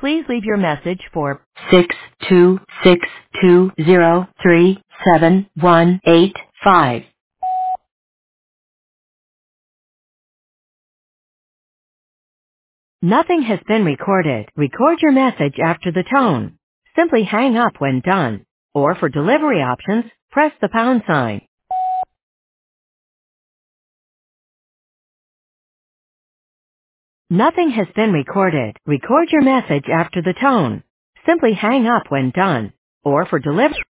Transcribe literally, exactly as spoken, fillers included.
Please leave your message for six two six two zero three seven one eight five. Nothing has been recorded. Record your message after the tone. Simply hang up when done. Or for delivery options, press the pound sign. Nothing has been recorded. Record your message after the tone. Simply hang up when done. Or for delivery